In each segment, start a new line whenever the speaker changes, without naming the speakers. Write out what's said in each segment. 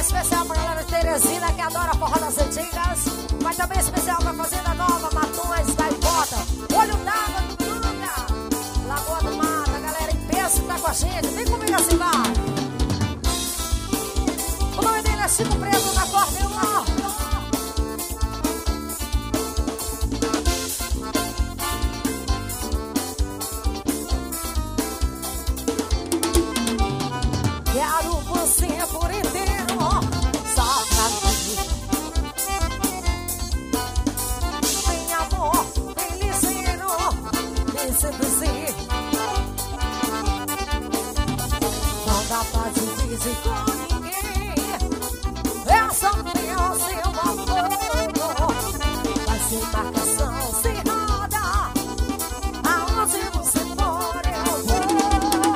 especial pra galera de Teresina que adora forró das antigas. Mas também especial pra Fazenda Nova, Matões, Gaivota, Olho d'Água, Tucanga, Lagoa do Mato. A galera em peso tá com a gente. Vem comigo assim, vai. O nome dele é Chico Preto, na corda. Quero você por inteiro, só pra mim. Vem amor, vem ligeiro, vem seduzir. Não dá pra dividir com ninguém. É só meu seu amor. Vai ser marcação sem roda. Aonde você for eu vou.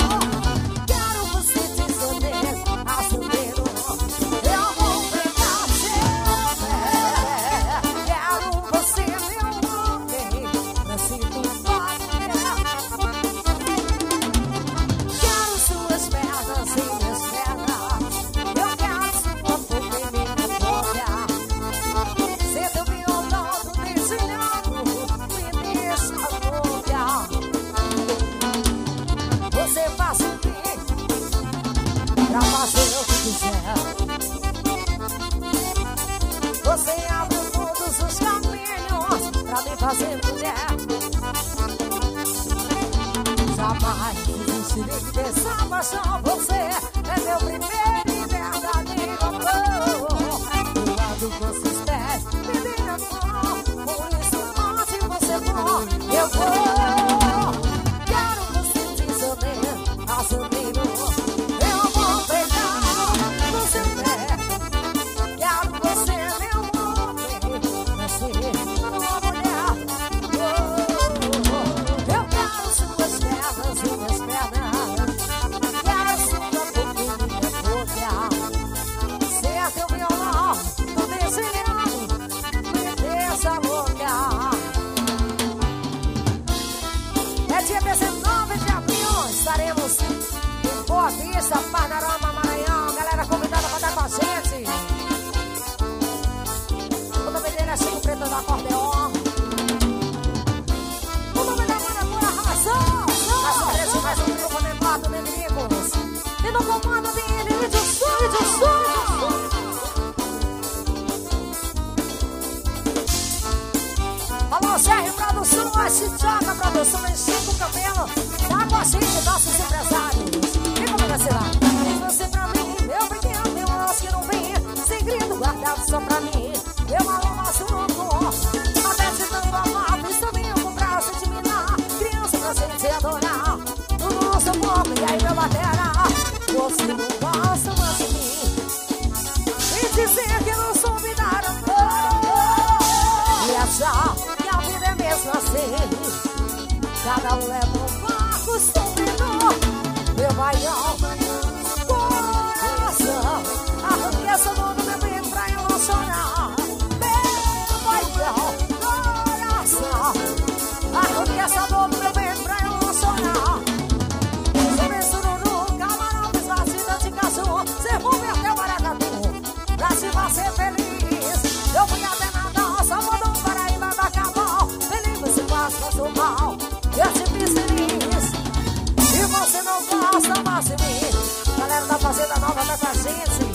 Você abre todos os caminhos pra me fazer mulher. Jamais desistirei dessa paixão. Você é meu primeiro e verdadeiro amor. Do lado dos seus pés, me dê a mão. Por isso, onde você for, eu vou. Quero você desoneiro, assumindo. Eu vou pegar no seu pé. Quero você, meu homem, pra ser uma mulher. Eu quero suas pernas e minhas pernas. Quero sua boca e minha boca. Ser teu violão, tu desenhando, me deixa louca. É dia 19 de abril, estaremos em Boa Vista, Panorama, Maranhão. Galera convidada pra estar com a gente. O nome dele é Chico Preto do acordeon. O nome da banda é Pura Ração. Mais um trecho, mais um grupo animado de amigos. E no comando dele, Edson. Alô, Jerry Produção, a Chichoca Produção, em Chico Cabelo. Tá com a gente, nossos empresários. E como vai ser lá? Diz você pra mim, meu pequeno, meu anjo que não vem. Segredo guardado só pra mim. Eu alô machuco, até te dando amado. Estou vindo com braço de minar. Criança pra gente adorar. Tudo no seu corpo, e aí meu batera. Você não gosta mais de mim. E dizer que não sou me dar amor. E achar que a vida é mesmo assim. Cada um leva um barco, subindo. Meu baião, coração. Arranque essa mão do meu bem pra eu não chorar. Arranque essa dor do meu bem pra eu não chorar. Sobre sururu, camarão, desvazida de cachorro. Cê converteu maracatu pra se fazer feliz. Eu fui até Natal, Salvador, Paraíba, Bacabal. Feliz você passa mal, eu te fiz feliz. E você não gosta mais de mim. Galera da Fazenda Nova tá com a gente.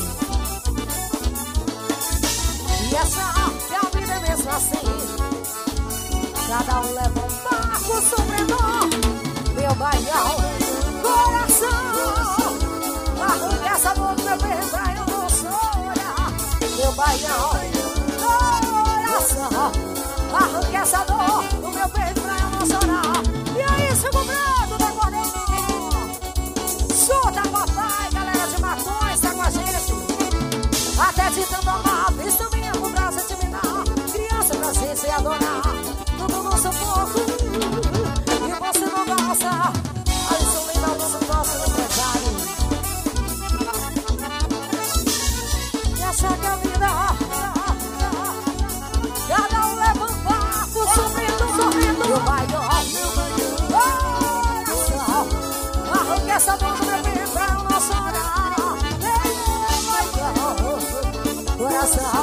E essa que a vida é mesmo assim. Cada um leva um barco sofredor. Meu baião, coração. Arranque essa dor do meu bem pra eu não chorar. Meu baião, coração. Arranque essa dor do meu bem pra eu não chorar. E aí, Chico Preto da Cordeão. Chuta, papai, galera de Matões, tá com a gente. Até de tanto amar, visto minha com braço de minar. Criança pra gente adorar. Tudo no seu corpo. E você não gosta. Alisson Lima, o nosso empresário. E acha que a vida, cada um leva um barco. coração.